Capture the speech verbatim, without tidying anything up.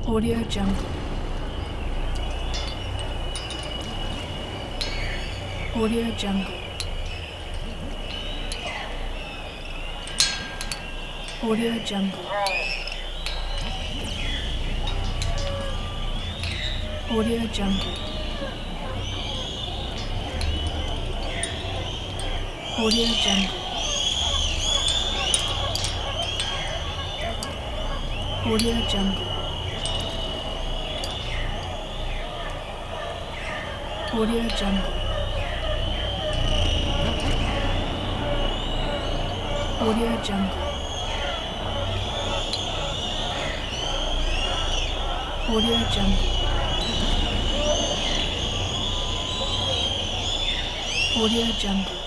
Audio Jungle. Audio Jungle. Audio Jungle. Audio Jungle. Audio Jungle. Audio Jungle. Audio Jungle. Audio Jungle. Audio Jungle. Audio Jungle.